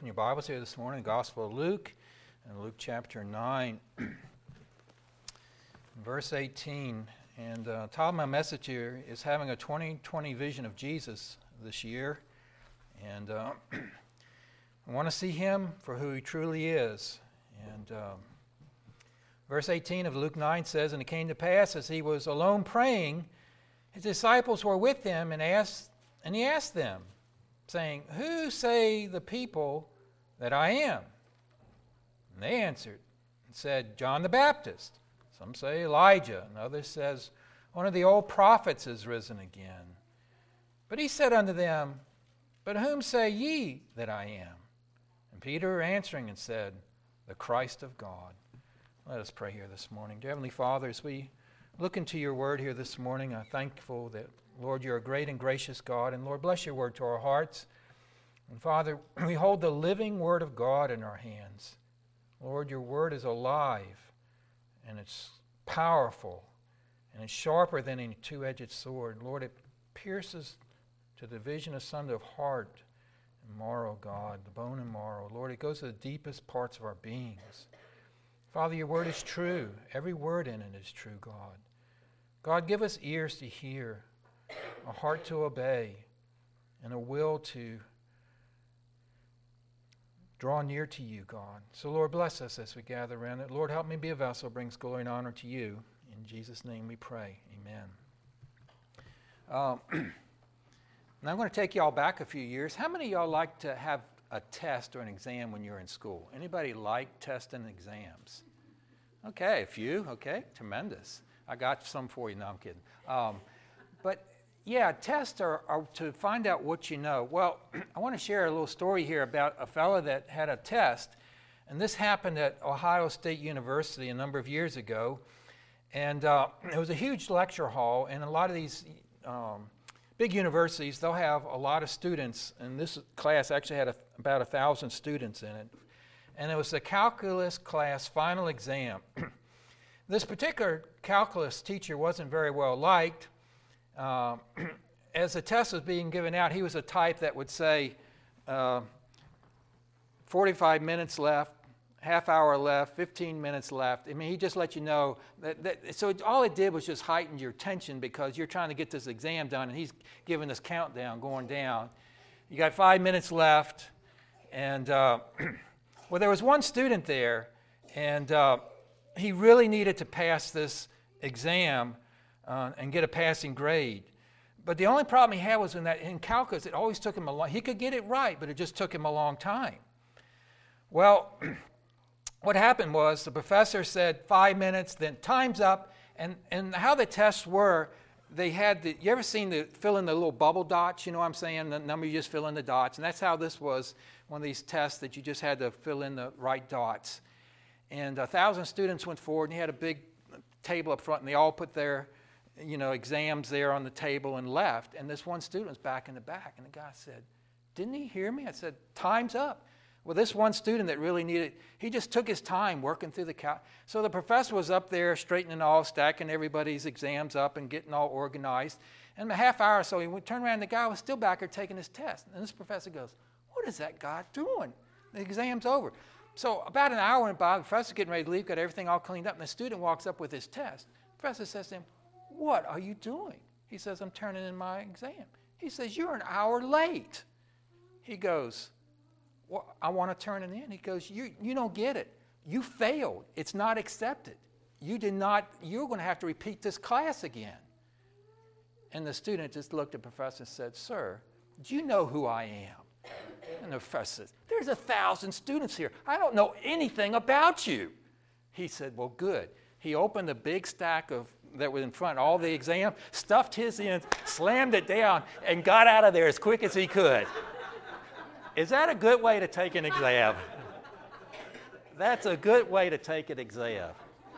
your Bibles here this morning, the Gospel of Luke, and Luke chapter 9, verse 18. And the title of my message here is having a 2020 vision of Jesus this year. And I want to see him for who he truly is. And verse 18 of Luke 9 says, "And it came to pass, as he was alone praying, his disciples were with him, and he asked them, saying, Who say the people that I am? And they answered and said, John the Baptist. Some say Elijah, and others says, one of the old prophets is risen again. But he said unto them, But whom say ye that I am? And Peter answering and said, The Christ of God." Let us pray here this morning. Dear Heavenly Father, as we look into your word here this morning, I'm thankful that, Lord, you're a great and gracious God, and Lord, bless your word to our hearts. And Father, we hold the living word of God in our hands. Lord, your word is alive, and it's powerful, and it's sharper than any two-edged sword. Lord, it pierces to the division asunder of heart and marrow, God, the bone and marrow. Lord, it goes to the deepest parts of our beings. Father, your word is true. Every word in it is true, God. God, give us ears to hear, a heart to obey, and a will to draw near to you, God. So, Lord, bless us as we gather around it. Lord, help me be a vessel, brings glory and honor to you. In Jesus' name we pray. Amen. Now I'm going to take y'all back a few years. How many of y'all like to have a test or an exam when you're in school? Anybody like tests and exams? Okay, a few. Okay, tremendous. I got some for you. No, I'm kidding. But yeah, tests are to find out what you know. Well, I want to share a little story here about a fellow that had a test, and this happened at Ohio State University a number of years ago. And it was a huge lecture hall, and a lot of these big universities, they'll have a lot of students, and this class actually had about 1,000 students in it. And it was the calculus class final exam. This particular calculus teacher wasn't very well liked. As the test was being given out, he was a type that would say 45 minutes left, half hour left, 15 minutes left. I mean, he just let you know so all it did was just heighten your tension because you're trying to get this exam done, and he's giving this countdown going down. You got 5 minutes left, and well, there was one student there, and he really needed to pass this exam and get a passing grade. But the only problem he had was in calculus, it always took him a long. He could get it right, but it just took him a long time. Well, what happened was the professor said 5 minutes, then time's up, and how the tests were, they had you ever seen fill in the little bubble dots, you know what I'm saying? The number, you just fill in the dots, and that's how this was, one of these tests that you just had to fill in the right dots. And 1,000 students went forward, and he had a big table up front, and they all put their exams there on the table and left, and this one student was back in the back, and the guy said, "Didn't he hear me?" I said, "Time's up." Well, this one student that really needed, he just took his time working through so the professor was up there straightening all, stacking everybody's exams up and getting all organized. And a half hour or so, he turned around, and the guy was still back there taking his test. And this professor goes, "What is that guy doing? The exam's over." So about an hour went by, the professor's getting ready to leave, got everything all cleaned up, and the student walks up with his test. The professor says to him, "What are you doing?" He says, "I'm turning in my exam." He says, "You're an hour late." He goes, "Well, I want to turn it in." He goes, you don't get it. You failed. It's not accepted. You're going to have to repeat this class again." And the student just looked at the professor and said, "Sir, do you know who I am?" And the professor says, "There's 1,000 students here. I don't know anything about you." He said, "Well, good." He opened the big stack that was in front, all the exam, stuffed his in, slammed it down, and got out of there as quick as he could. Is that a good way to take an exam? That's a good way to take an exam.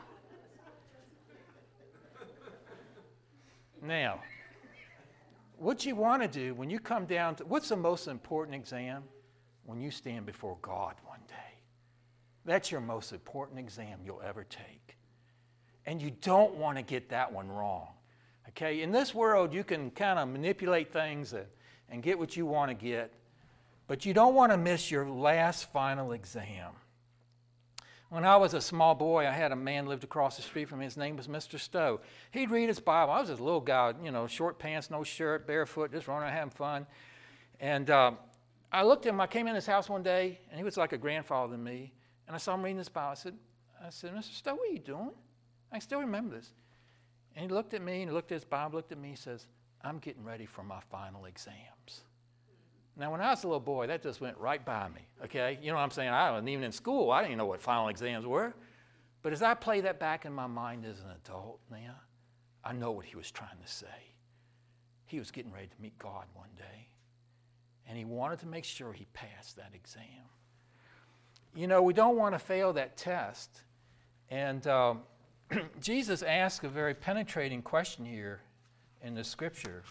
Now, what you want to do when you come down to, what's the most important exam? When you stand before God one day. That's your most important exam you'll ever take. And you don't want to get that one wrong. Okay, in this world, you can kind of manipulate things and get what you want to get. But you don't want to miss your last final exam. When I was a small boy, I had a man lived across the street from me. His name was Mr. Stowe. He'd read his Bible. I was this little guy, short pants, no shirt, barefoot, just running around having fun. And I looked at him. I came in his house one day, and he was like a grandfather to me. And I saw him reading his Bible. I said, Mr. Stowe, what are you doing? I still remember this. And he looked at me, and he looked at his Bible, looked at me, and says, I'm getting ready for my final exams. Now, when I was a little boy, that just went right by me, okay? You know what I'm saying? I wasn't even in school. I didn't know what final exams were. But as I play that back in my mind as an adult now, I know what he was trying to say. He was getting ready to meet God one day, and he wanted to make sure he passed that exam. We don't want to fail that test. And Jesus asked a very penetrating question here in the scripture.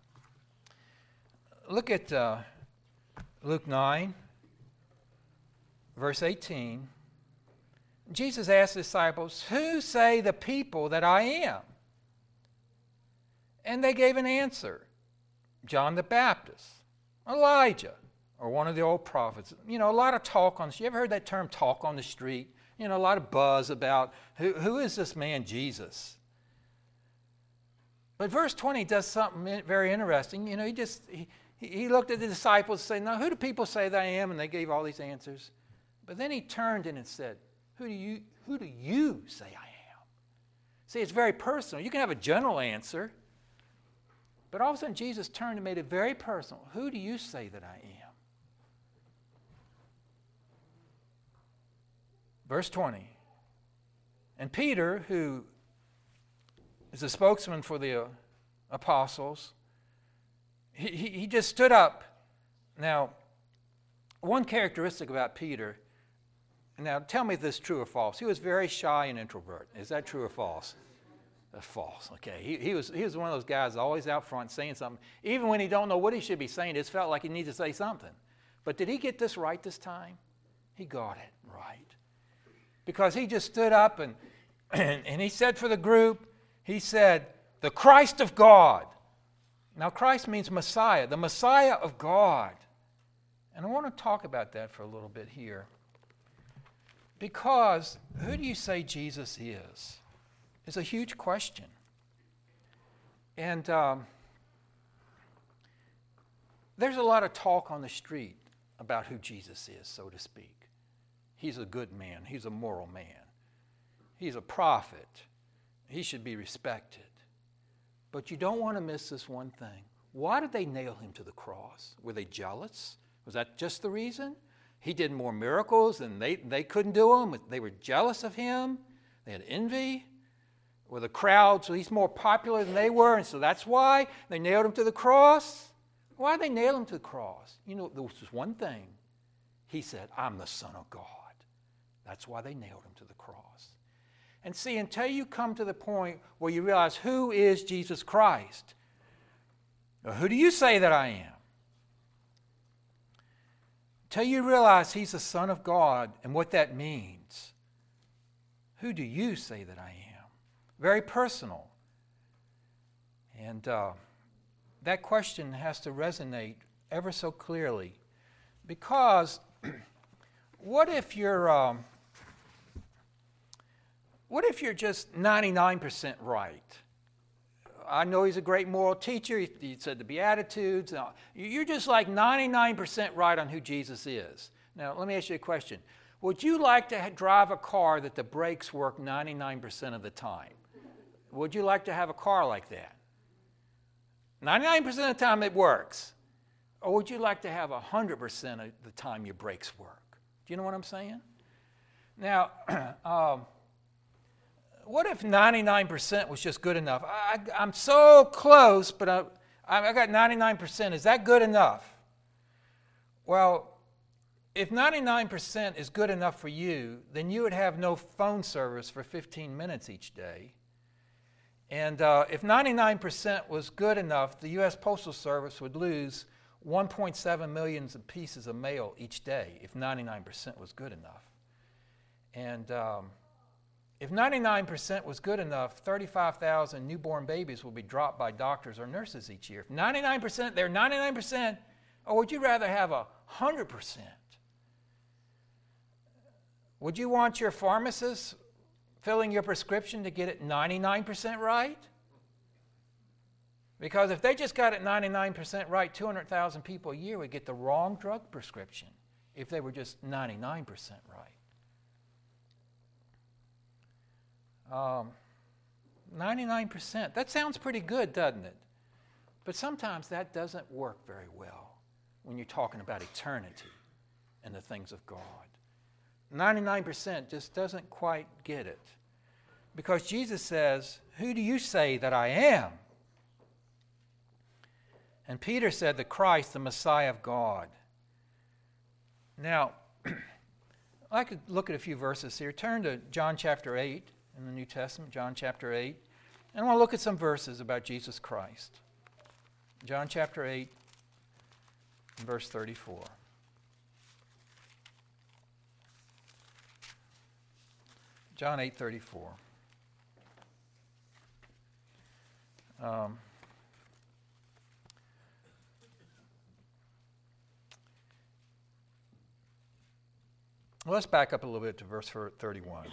Look at Luke 9, verse 18. Jesus asked the disciples, who say the people that I am? And they gave an answer. John the Baptist, Elijah, or one of the old prophets. A lot of talk on the street. You ever heard that term, talk on the street? A lot of buzz about who is this man Jesus? But verse 20 does something very interesting. He looked at the disciples and said, now, who do people say that I am? And they gave all these answers. But then he turned and said, who do you say I am? See, it's very personal. You can have a general answer. But all of a sudden, Jesus turned and made it very personal. Who do you say that I am? Verse 20. And Peter, who is a spokesman for the apostles, he just stood up. Now, one characteristic about Peter, now tell me if this is true or false. He was very shy and introvert. Is that true or false? That's false. Okay. He was one of those guys always out front saying something. Even when he don't know what he should be saying, it just felt like he needed to say something. But did he get this right this time? He got it right. Because he just stood up and he said for the group, he said, the Christ of God. Now, Christ means Messiah, the Messiah of God. And I want to talk about that for a little bit here. Because who do you say Jesus is? It's a huge question. And there's a lot of talk on the street about who Jesus is, so to speak. He's a good man. He's a moral man. He's a prophet. He should be respected. But you don't want to miss this one thing. Why did they nail him to the cross? Were they jealous? Was that just the reason? He did more miracles and they couldn't do them. They were jealous of him. They had envy. Were the crowd, so he's more popular than they were, and so that's why they nailed him to the cross? Why did they nail him to the cross? There was just one thing. He said, I'm the Son of God. That's why they nailed him to the cross. And see, until you come to the point where you realize who is Jesus Christ, or who do you say that I am? Until you realize he's the Son of God and what that means, who do you say that I am? Very personal. And that question has to resonate ever so clearly. Because what if you're just 99% right? I know he's a great moral teacher. He said the Beatitudes. You're just like 99% right on who Jesus is. Now, let me ask you a question. Would you like to drive a car that the brakes work 99% of the time? Would you like to have a car like that? 99% of the time it works. Or would you like to have 100% of the time your brakes work? Do you know what I'm saying? Now, what if 99% was just good enough? I'm so close, but I got 99%. Is that good enough? Well, if 99% is good enough for you, then you would have no phone service for 15 minutes each day. And if 99% was good enough, the U.S. Postal Service would lose 1.7 million pieces of mail each day if 99% was good enough. And if 99% was good enough, 35,000 newborn babies will be dropped by doctors or nurses each year. If 99%, they're 99%, or would you rather have 100%. Would you want your pharmacist filling your prescription to get it 99% right? Because if they just got it 99% right, 200,000 people a year would get the wrong drug prescription if they were just 99% right. 99%. That sounds pretty good, doesn't it? But sometimes that doesn't work very well when you're talking about eternity and the things of God. 99% just doesn't quite get it. Because Jesus says, "Who do you say that I am?" And Peter said, "The Christ, the Messiah of God." Now, I could look at a few verses here. Turn to John chapter 8 in the New Testament, John chapter 8. And I want to look at some verses about Jesus Christ. John chapter 8, verse 34. John 8:34. Let's back up a little bit to verse 31.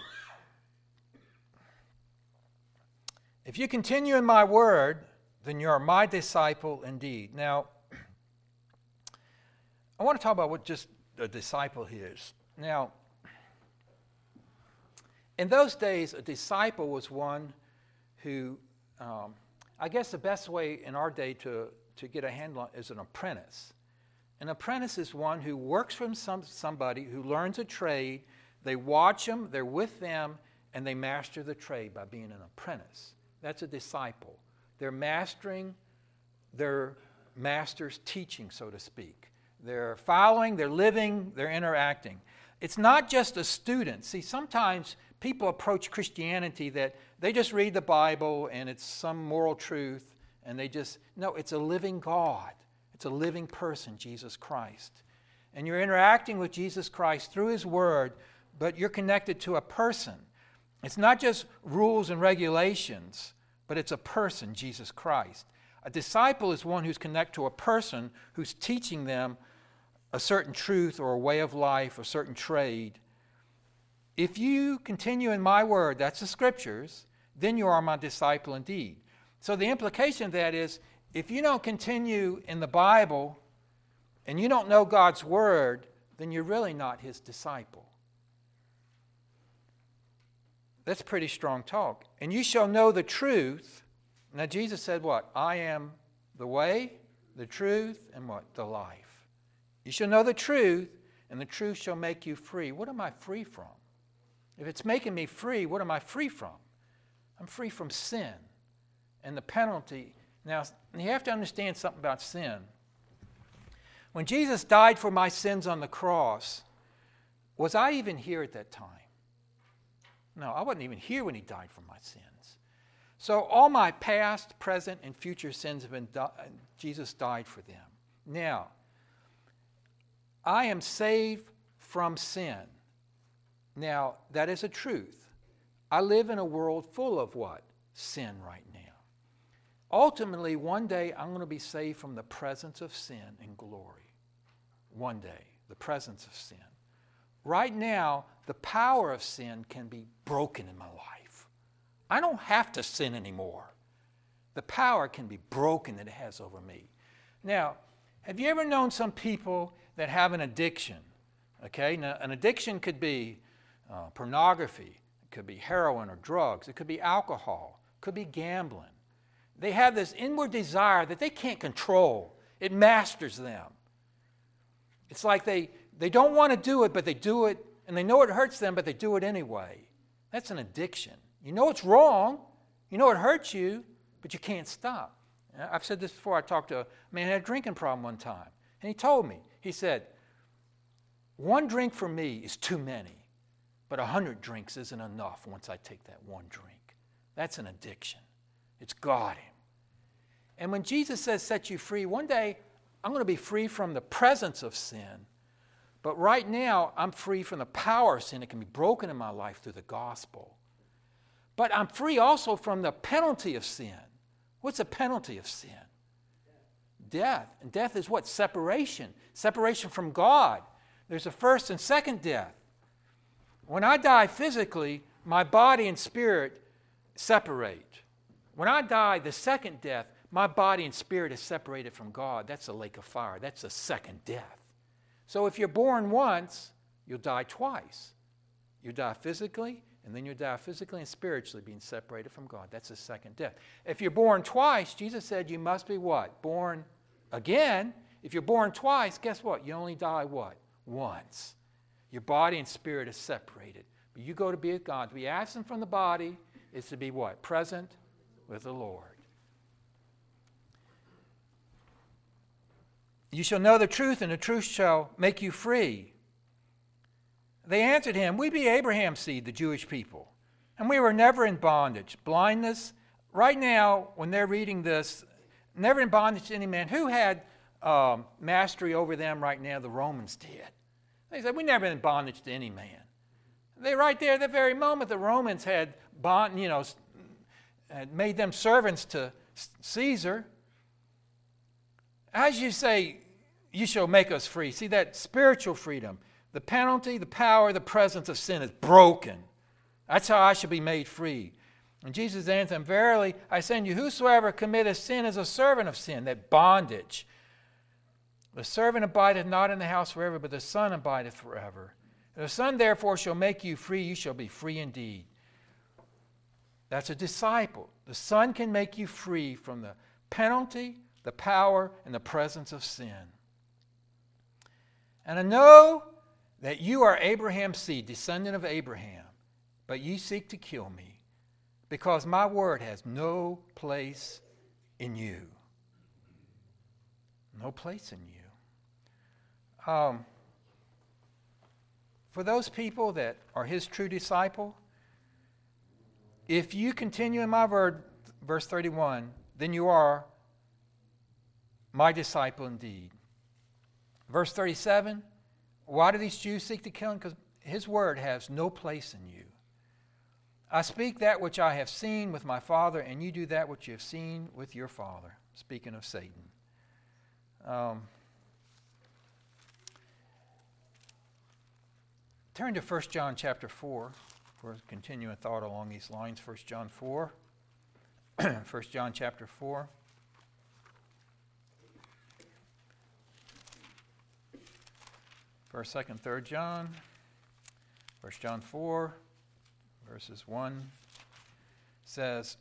"If you continue in my word, then you are my disciple indeed." Now, I want to talk about what just a disciple is. Now, in those days, a disciple was one who, I guess the best way in our day to get a handle on is an apprentice. An apprentice is one who works from somebody who learns a trade. They watch them, they're with them, and they master the trade by being an apprentice. That's a disciple. They're mastering their master's teaching, so to speak. They're following, they're living, they're interacting. It's not just a student. See, sometimes people approach Christianity that they just read the Bible and it's some moral truth, and no, it's a living God. It's a living person, Jesus Christ. And you're interacting with Jesus Christ through His Word, but you're connected to a person. It's not just rules and regulations, but it's a person, Jesus Christ. A disciple is one who's connected to a person who's teaching them a certain truth or a way of life, a certain trade. If you continue in my word, that's the Scriptures, then you are my disciple indeed. So the implication of that is, if you don't continue in the Bible and you don't know God's Word, then you're really not His disciple. That's pretty strong talk. "And you shall know the truth." Now Jesus said what? "I am the way, the truth, and what? The life." You shall know the truth, and the truth shall make you free. What am I free from? If it's making me free, what am I free from? I'm free from sin and the penalty. Now, you have to understand something about sin. When Jesus died for my sins on the cross, was I even here at that time? No, I wasn't even here when He died for my sins. So all my past, present, and future sins have been Jesus died for them. Now, I am saved from sin. Now, that is a truth. I live in a world full of what? Sin right now. Ultimately, one day I'm going to be saved from the presence of sin in glory. One day, the presence of sin. Right now, the power of sin can be broken in my life. I don't have to sin anymore. The power can be broken that it has over me. Now, have you ever known some people that have an addiction? Okay, now an addiction could be pornography, it could be heroin or drugs, it could be alcohol, it could be gambling. They have this inward desire that they can't control. It masters them. It's like they don't want to do it, but they do it, and they know it hurts them, but they do it anyway. That's an addiction. You know it's wrong. You know it hurts you, but you can't stop. I've said this before. I talked to a man who had a drinking problem one time, and he told me, he said, "One drink for me is too many, but 100 drinks isn't enough once I take that one drink." That's an addiction. It's got him. And when Jesus says set you free, one day I'm going to be free from the presence of sin. But right now I'm free from the power of sin. It can be broken in my life through the gospel. But I'm free also from the penalty of sin. What's the penalty of sin? death. And death is what? Separation. Separation from God. There's a first and second death. When I die physically, my body and spirit separate. When I die, the second death, my body and spirit is separated from God. That's a lake of fire. That's a second death. So if you're born once, you'll die twice. You die physically, and then you die physically and spiritually being separated from God. That's the second death. If you're born twice, Jesus said you must be what? Born again. If you're born twice, guess what? You only die what? Once. Your body and spirit is separated. But you go to be with God. To be absent from the body is to be what? Present with the Lord. You shall know the truth, and the truth shall make you free. They answered him, we be Abraham's seed, the Jewish people, and we were never in bondage. Blindness, right now, when they're reading this, never in bondage to any man. Who had mastery over them right now? The Romans did. They said, we never in bondage to any man. They right there at that very moment, the Romans had had made them servants to Caesar. As you say, you shall make us free. See that spiritual freedom. The penalty, the power, the presence of sin is broken. That's how I should be made free. And Jesus answered them, verily, I say unto you, whosoever committeth sin is a servant of sin, that bondage. The servant abideth not in the house forever, but the Son abideth forever. If the Son therefore shall make you free, you shall be free indeed. That's a disciple. The Son can make you free from the penalty, the power, and the presence of sin. And I know that you are Abraham's seed, descendant of Abraham, but ye seek to kill me, because my word has no place in you. No place in you. For those people that are his true disciple, if you continue in my word, verse 31, then you are my disciple indeed. Verse 37, why do these Jews seek to kill him? Because his word has no place in you. I speak that which I have seen with my father, and you do that which you have seen with your father. Speaking of Satan. Turn to 1 John chapter 4 for a continuing thought along these lines. 1 John 4. 1 John chapter 4. First, 2nd, 3rd John. 1 John 4, verses 1 says,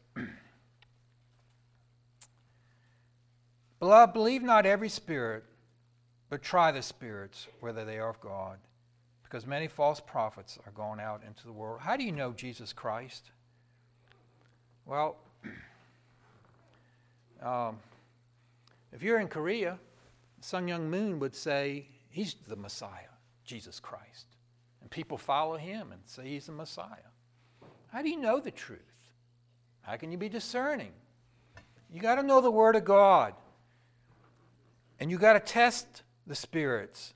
Beloved, believe not every spirit, but try the spirits, whether they are of God, because many false prophets are gone out into the world. How do you know Jesus Christ? Well, if you're in Korea, Sun Myung Moon would say he's the Messiah, Jesus Christ. And people follow him and say he's the Messiah. How do you know the truth? How can you be discerning? You got to know the Word of God. And you got to test the spirits.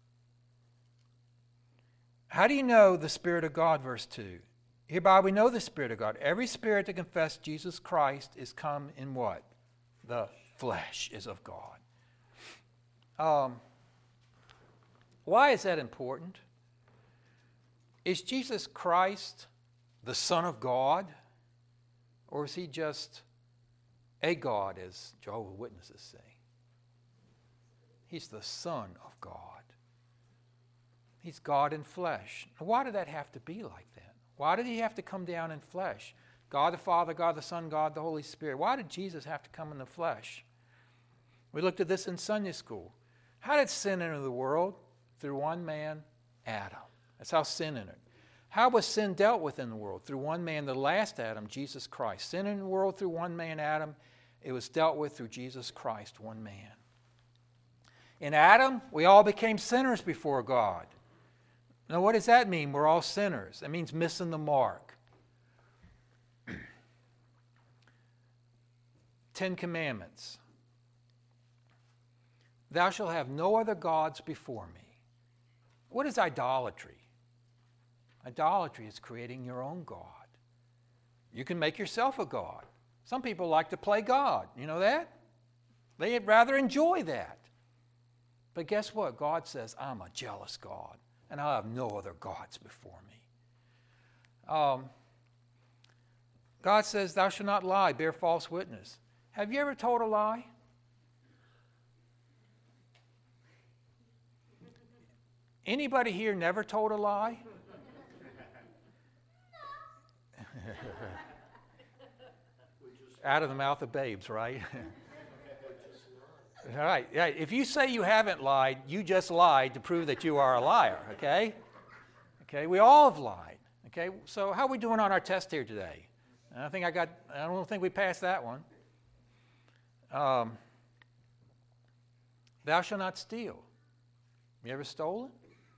How do you know the Spirit of God? Verse 2. Hereby we know the Spirit of God. Every spirit that confesses Jesus Christ is come in what? The flesh is of God. Why is that important? Is Jesus Christ the Son of God? Or is he just a God, as Jehovah's Witnesses say? He's the Son of God. He's God in flesh. Why did that have to be like that? Why did he have to come down in flesh? God the Father, God the Son, God the Holy Spirit. Why did Jesus have to come in the flesh? We looked at this in Sunday school. How did sin enter the world? Through one man, Adam. That's how sin entered. How was sin dealt with in the world? Through one man, the last Adam, Jesus Christ. Sin in the world through one man, Adam. It was dealt with through Jesus Christ, one man. In Adam, we all became sinners before God. Now, what does that mean? We're all sinners. That means missing the mark. 10 Commandments. Thou shalt have no other gods before me. What is idolatry? Idolatry is creating your own God. You can make yourself a God. Some people like to play God. You know that? They'd rather enjoy that. But guess what? God says, I'm a jealous God, and I have no other gods before me. God says, thou shalt not lie, bear false witness. Have you ever told a lie? Anybody here never told a lie? Out of the mouth of babes, right? All right. Yeah. If you say you haven't lied, you just lied to prove that you are a liar, okay? Okay, we all have lied. Okay, so how are we doing on our test here today? I don't think we passed that one. Thou shalt not steal. You ever stolen?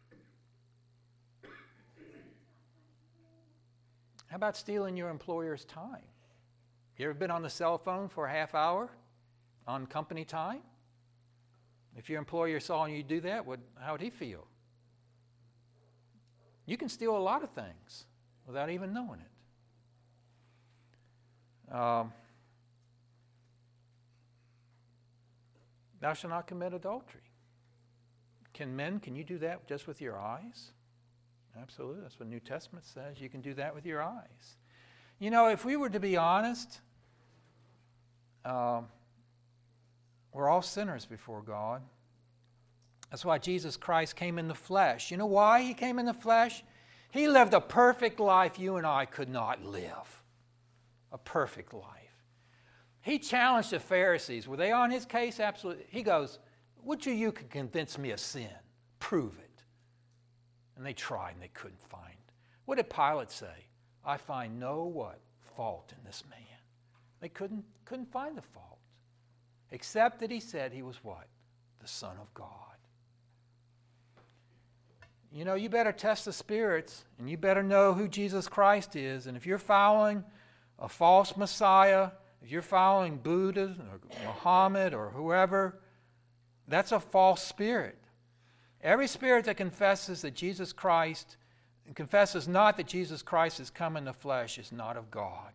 How about stealing your employer's time? You ever been on the cell phone for a half hour on company time? If your employer saw you do that, how would he feel? You can steal a lot of things without even knowing it. Thou shalt not commit adultery. Can you do that just with your eyes? Absolutely. That's what the New Testament says. You can do that with your eyes. You know, if we were to be honest, we're all sinners before God. That's why Jesus Christ came in the flesh. You know why he came in the flesh? He lived a perfect life you and I could not live. A perfect life. He challenged the Pharisees. Were they on his case? Absolutely. He goes, which of you can convince me of sin? Prove it. And they tried and they couldn't find. What did Pilate say? I find no what? Fault in this man. They couldn't find the fault. Except that he said he was what? The Son of God. You know, you better test the spirits, and you better know who Jesus Christ is. And if you're following a false Messiah, if you're following Buddha or Muhammad or whoever, that's a false spirit. Every spirit that confesses that Jesus Christ, and confesses not that Jesus Christ has come in the flesh, is not of God.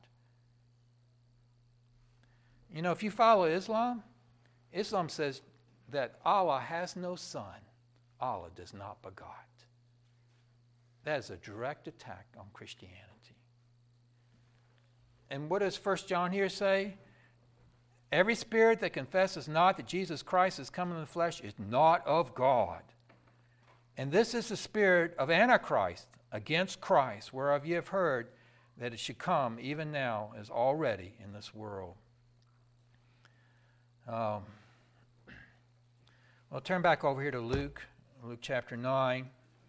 You know, if you follow Islam, Islam says that Allah has no son. Allah does not begot. That is a direct attack on Christianity. And what does 1 John here say? Every spirit that confesses not that Jesus Christ has come in the flesh is not of God. And this is the spirit of Antichrist against Christ, whereof ye have heard that it should come, even now, is already in this world. Well, turn back over here to Luke chapter 9.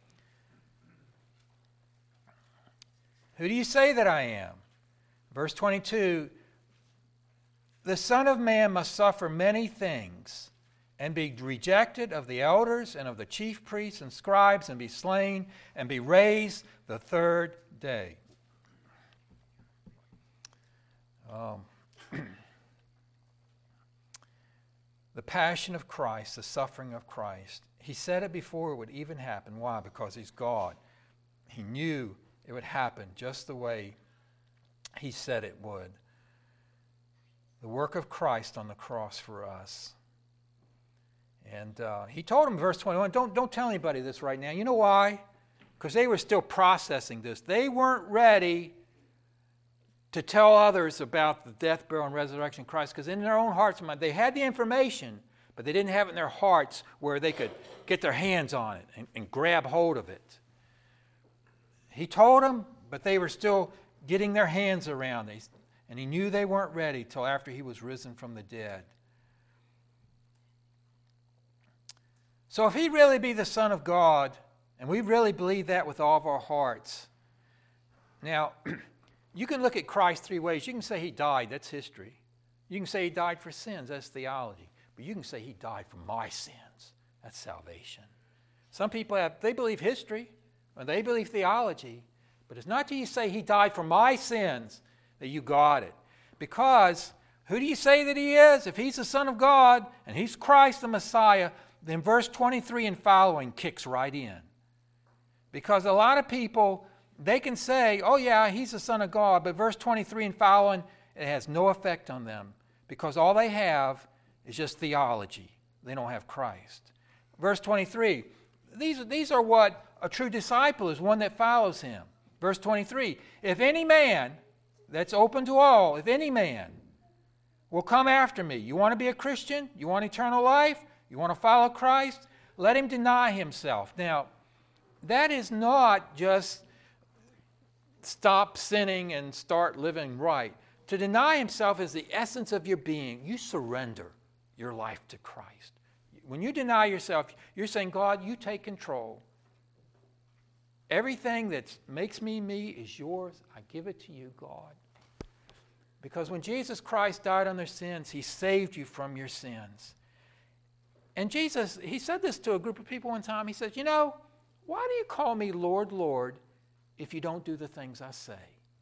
Who do you say that I am? Verse 22, the Son of Man must suffer many things, and be rejected of the elders and of the chief priests and scribes, and be slain, and be raised the third day. The passion of Christ, the suffering of Christ. He said it before it would even happen. Why? Because he's God. He knew it would happen just the way he said it would. The work of Christ on the cross for us. And he told him in verse 21, don't tell anybody this right now. You know why? Because they were still processing this. They weren't ready to tell others about the death, burial, and resurrection of Christ, because in their own hearts and minds, they had the information, but they didn't have it in their hearts where they could get their hands on it and grab hold of it. He told them, but they were still getting their hands around it. And he knew they weren't ready till after he was risen from the dead. So if he really be the Son of God, and we really believe that with all of our hearts, now, you can look at Christ three ways. You can say he died, that's history. You can say he died for sins, that's theology. But you can say he died for my sins, that's salvation. Some people they believe history, or they believe theology, but it's not till you say he died for my sins that you got it. Because who do you say that he is? If he's the Son of God, and he's Christ the Messiah, then verse 23 and following kicks right in. Because a lot of people, they can say, oh yeah, he's the Son of God, but verse 23 and following, it has no effect on them. Because all they have It's just theology. They don't have Christ. Verse 23, these are what a true disciple is, one that follows him. Verse 23, if any man, that's open to all, if any man will come after me. You want to be a Christian? You want eternal life? You want to follow Christ? Let him deny himself. Now, that is not just stop sinning and start living right. To deny himself is the essence of your being. You surrender your life to Christ. When you deny yourself, you're saying, God, you take control. Everything that makes me me is yours. I give it to you, God. Because when Jesus Christ died on their sins, he saved you from your sins. And Jesus, he said this to a group of people one time. He says, you know, why do you call me Lord, Lord, if you don't do the things I say?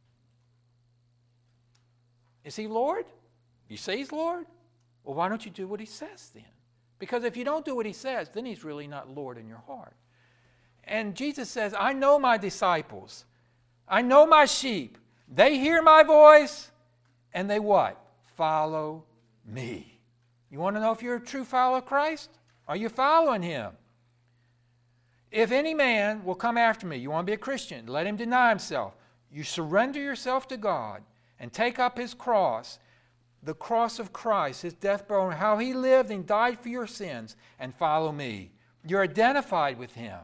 Is he Lord? You say he's Lord? Well, why don't you do what he says then? Because if you don't do what he says, then he's really not Lord in your heart. And Jesus says, I know my disciples. I know my sheep. They hear my voice, and they what? Follow me. You want to know if you're a true follower of Christ? Are you following him? If any man will come after me, you want to be a Christian, let him deny himself. You surrender yourself to God and take up his cross, the cross of Christ, his death, burial, and how he lived and died for your sins, and follow me. You're identified with him.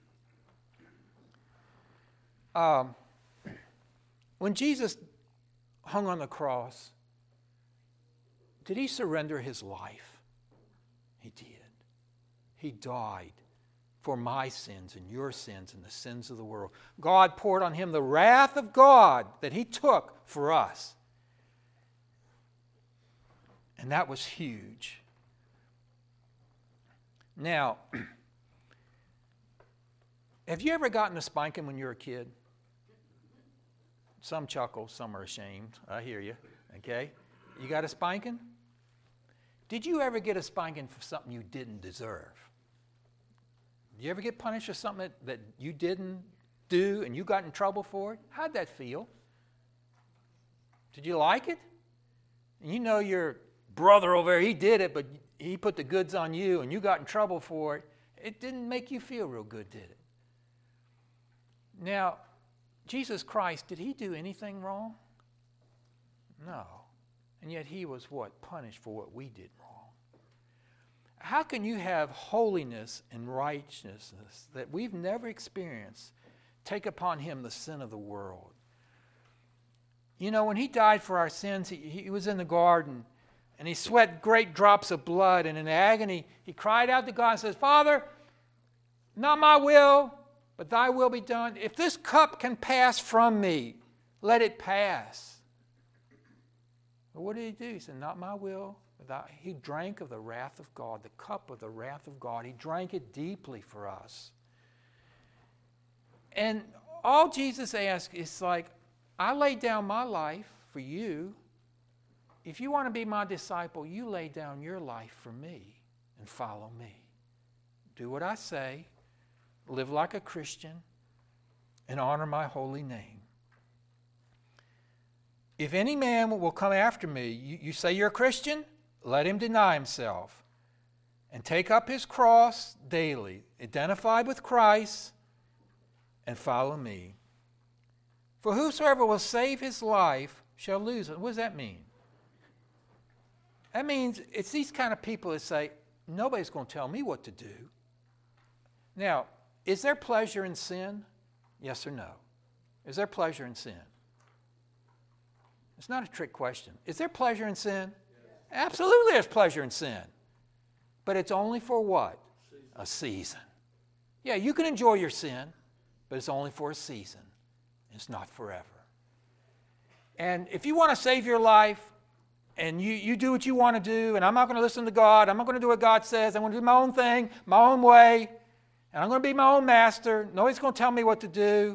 When Jesus hung on the cross, did he surrender his life? He did. He died for my sins and your sins and the sins of the world. God poured on him the wrath of God that he took for us. And that was huge. Now, have you ever gotten a spanking when you were a kid? Some chuckle, some are ashamed. I hear you. Okay? You got a spanking? Did you ever get a spanking for something you didn't deserve? Did you ever get punished for something that you didn't do and you got in trouble for it? How'd that feel? Did you like it? And you know your brother over there, he did it, but he put the goods on you and you got in trouble for it. It didn't make you feel real good, did it? Now, Jesus Christ, did he do anything wrong? No. And yet he was what? Punished for what we did wrong. How can you have holiness and righteousness that we've never experienced take upon him the sin of the world? You know, when he died for our sins, he was in the garden and he sweat great drops of blood, and in agony he cried out to God and says, Father, not my will, but thy will be done. If this cup can pass from me, let it pass. But what did he do? He said, not my will. He drank of the wrath of God, the cup of the wrath of God. He drank it deeply for us. And all Jesus asks is like, I laid down my life for you. If you want to be my disciple, you lay down your life for me and follow me. Do what I say. Live like a Christian, and honor my holy name. If any man will come after me, you say you're a Christian, let him deny himself and take up his cross daily, identified with Christ, and follow me. For whosoever will save his life shall lose it. What does that mean? That means it's these kind of people that say, nobody's going to tell me what to do. Now, is there pleasure in sin? Yes or no? Is there pleasure in sin? It's not a trick question. Is there pleasure in sin? Yes. Absolutely there's pleasure in sin. But it's only for what? A season. Yeah, you can enjoy your sin, but it's only for a season. It's not forever. And if you want to save your life, and you do what you want to do, and I'm not going to listen to God, I'm not going to do what God says, I'm going to do my own thing, my own way, and I'm going to be my own master. Nobody's going to tell me what to do.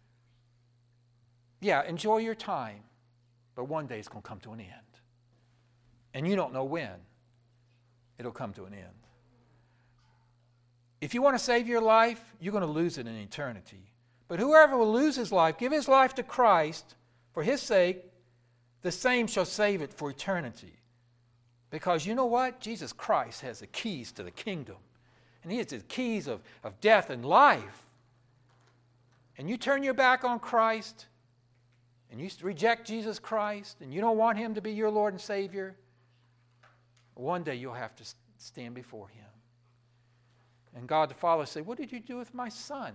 Yeah, enjoy your time. But one day it's going to come to an end. And you don't know when it'll come to an end. If you want to save your life, you're going to lose it in eternity. But whoever will lose his life, give his life to Christ for his sake, the same shall save it for eternity. Because you know what? Jesus Christ has the keys to the kingdom. And he has the keys of death and life. And you turn your back on Christ, and you reject Jesus Christ, and you don't want him to be your Lord and Savior, one day you'll have to stand before him. And God the Father say, what did you do with my son?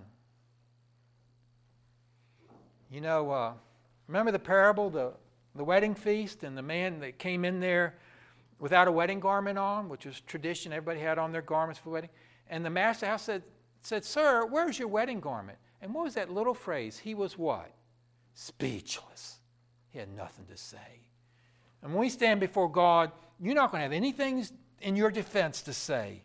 You know, remember the parable, the wedding feast, and the man that came in there without a wedding garment on, which was tradition. Everybody had on their garments for wedding. And the master house said, sir, where's your wedding garment? And what was that little phrase? He was what? Speechless. He had nothing to say. And when we stand before God, you're not going to have anything in your defense to say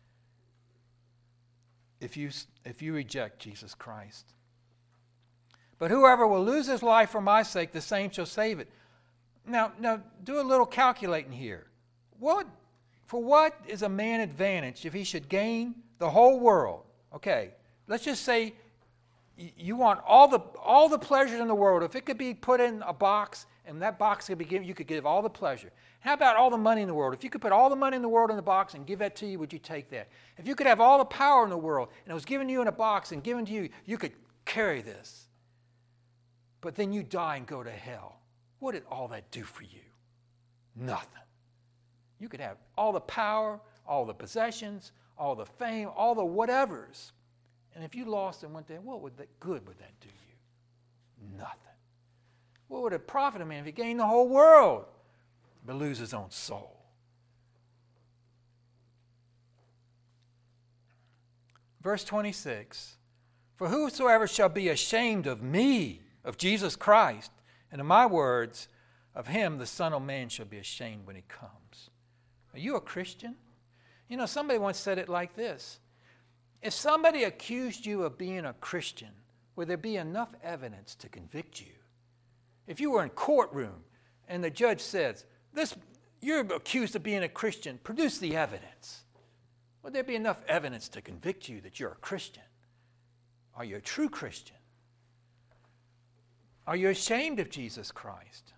if you reject Jesus Christ. But whoever will lose his life for my sake, the same shall save it. Now do a little calculating here. For what is a man advantaged if he should gain the whole world? Okay, let's just say you want all the pleasures in the world. If it could be put in a box and that box could be given, you could give all the pleasure. How about all the money in the world? If you could put all the money in the world in the box and give that to you, would you take that? If you could have all the power in the world and it was given to you in a box and given to you, you could carry this. But then you die and go to hell. What did all that do for you? Nothing. You could have all the power, all the possessions, all the fame, all the whatevers. And if you lost and went there, what good would that do you? Nothing. What would it profit a man if he gained the whole world but lose his own soul? Verse 26, for whosoever shall be ashamed of me, of Jesus Christ, and of my words, of him the Son of Man shall be ashamed when he comes. Are you a Christian? You know, somebody once said it like this. If somebody accused you of being a Christian, would there be enough evidence to convict you? If you were in courtroom and the judge says, you're accused of being a Christian, produce the evidence. Would there be enough evidence to convict you that you're a Christian? Are you a true Christian? Are you ashamed of Jesus Christ?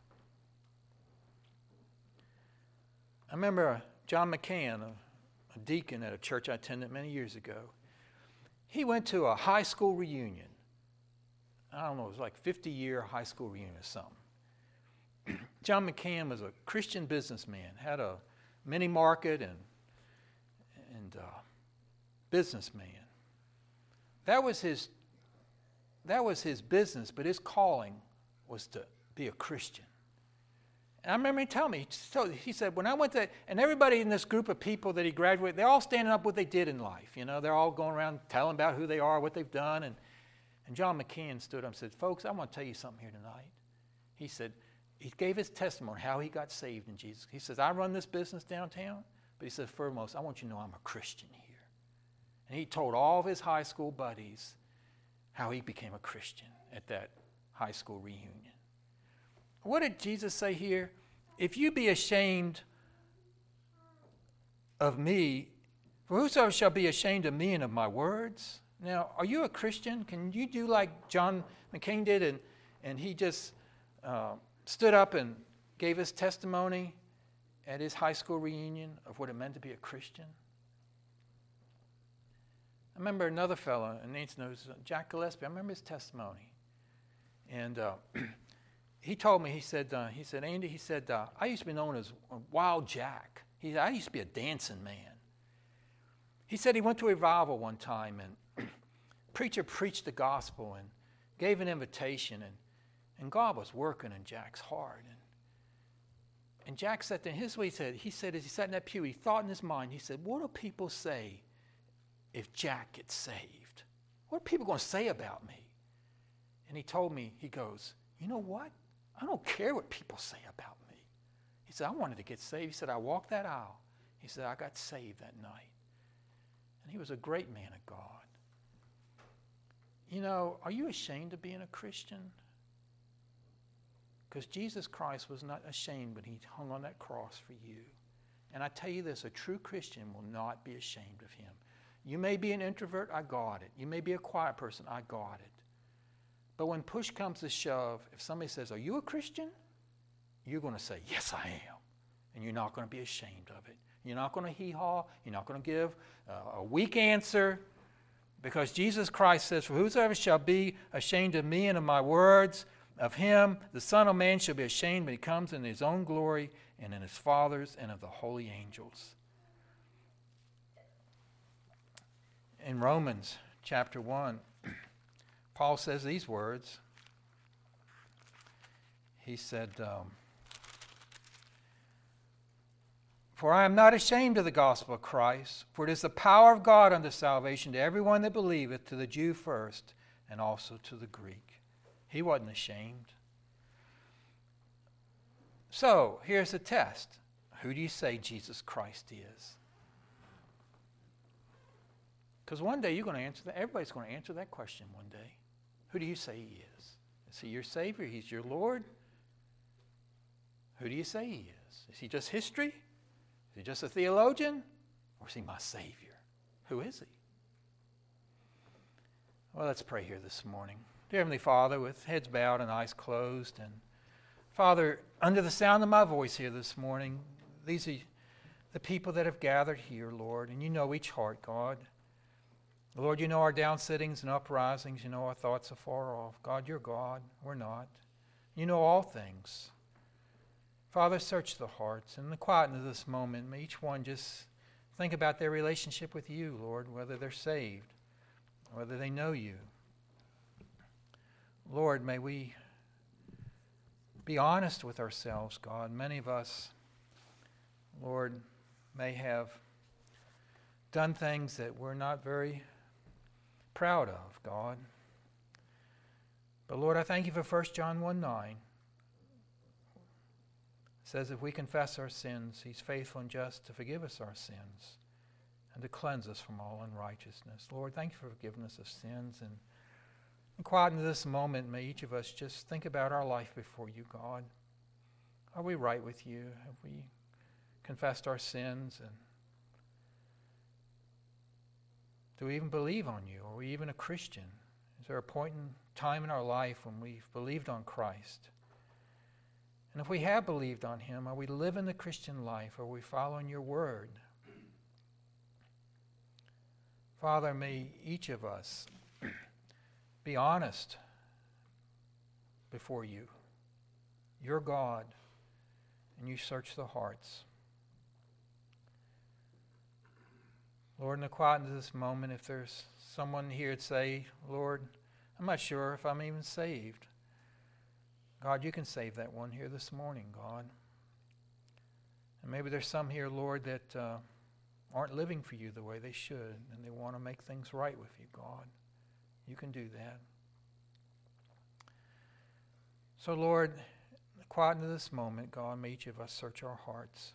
I remember John McCann, a deacon at a church I attended many years ago. He went to a high school reunion. I don't know, it was like 50-year high school reunion or something. John McCann was a Christian businessman, had a mini market and businessman. That was his business, but his calling was to be a Christian. And I remember him telling me, he said, when I went to, and everybody in this group of people that he graduated, they're all standing up what they did in life. You know, they're all going around telling about who they are, what they've done. And John McCann stood up and said, folks, I want to tell you something here tonight. He said, he gave his testimony, how he got saved in Jesus. He says, I run this business downtown, but he said, foremost, I want you to know I'm a Christian here. And he told all of his high school buddies how he became a Christian at that high school reunion. What did Jesus say here? If you be ashamed of me, for whosoever shall be ashamed of me and of my words. Now, are you a Christian? Can you do like John McCain did and he just stood up and gave his testimony at his high school reunion of what it meant to be a Christian? I remember another fellow, and Nancy knows, Jack Gillespie. I remember his testimony. And he told me, he said, Andy, I used to be known as Wild Jack. I used to be a dancing man. He said he went to a revival one time, and preacher preached the gospel and gave an invitation, and God was working in Jack's heart. And Jack sat there, and here's what he said as he sat in that pew, he thought in his mind, he said, what do people say if Jack gets saved? What are people going to say about me? And he told me, he goes, you know what? I don't care what people say about me. He said, I wanted to get saved. He said, I walked that aisle. He said, I got saved that night. And he was a great man of God. You know, are you ashamed of being a Christian? Because Jesus Christ was not ashamed when he hung on that cross for you. And I tell you this, a true Christian will not be ashamed of him. You may be an introvert, I got it. You may be a quiet person, I got it. But when push comes to shove, if somebody says, are you a Christian? You're going to say, yes, I am. and you're not going to be ashamed of it. You're not going to hee-haw. You're not going to give a weak answer, because Jesus Christ says, "For whosoever shall be ashamed of me and of my words, of him the Son of Man shall be ashamed when he comes in his own glory and in his Father's and of the holy angels." In Romans chapter 1, Paul says these words. He said, "For I am not ashamed of the gospel of Christ, for it is the power of God unto salvation to everyone that believeth, to the Jew first, and also to the Greek." He wasn't ashamed. So, here's the test. Who do you say Jesus Christ is? Because one day you're going to answer that. Everybody's going to answer that question one day. Who do you say he is? Is he your Savior? He's your Lord? Who do you say he is? Is he just history? Is he just a theologian? Or is he my Savior? Who is he? Well, let's pray here this morning. Dear Heavenly Father, with heads bowed and eyes closed, and Father, under the sound of my voice here this morning, these are the people that have gathered here, Lord, and you know each heart, God. Lord, you know our down sittings and uprisings. You know our thoughts afar off. God, you're God. We're not. You know all things. Father, search the hearts. And in the quietness of this moment, may each one just think about their relationship with you, Lord, whether they're saved, whether they know you. Lord, may we be honest with ourselves, God. Many of us, Lord, may have done things that we're not very proud of, God. But Lord, I thank you for 1 John 1:9. It says if we confess our sins, he's faithful and just to forgive us our sins and to cleanse us from all unrighteousness. Lord, thank you for forgiving us of sins. And quiet in this moment, may each of us just think about our life before you, God. Are we right with you? Have we confessed our sins? And do we even believe on you? Are we even a Christian? Is there a point in time in our life when we've believed on Christ? And if we have believed on him, are we living the Christian life? Are we following your word? Father, may each of us be honest before you. You're God, and you search the hearts. Lord, in the quietness of this moment, if there's someone here to say, Lord, I'm not sure if I'm even saved. God, you can save that one here this morning, God. And maybe there's some here, Lord, that aren't living for you the way they should, and they want to make things right with you, God. You can do that. So, Lord, in the quietness of this moment, God, may each of us search our hearts.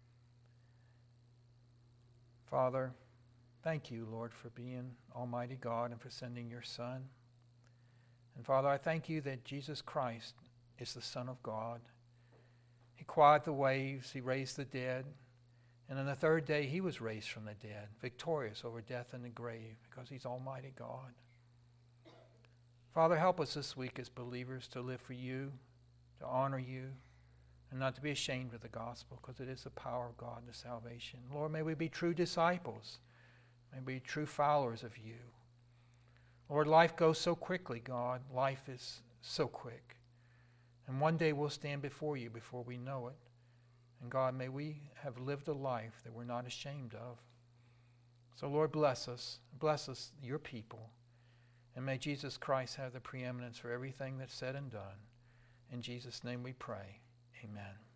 Father, thank you, Lord, for being Almighty God and for sending your Son. And Father, I thank you that Jesus Christ is the Son of God. He quieted the waves, he raised the dead, and on the third day he was raised from the dead, victorious over death and the grave, because he's Almighty God. Father, help us this week as believers to live for you, to honor you, and not to be ashamed of the gospel, because it is the power of God to salvation. Lord, may we be true disciples. May we be true followers of you. Lord, life goes so quickly, God. Life is so quick. And one day we'll stand before you before we know it. And God, may we have lived a life that we're not ashamed of. So Lord, bless us, your people. And may Jesus Christ have the preeminence for everything that's said and done. In Jesus' name we pray. Amen.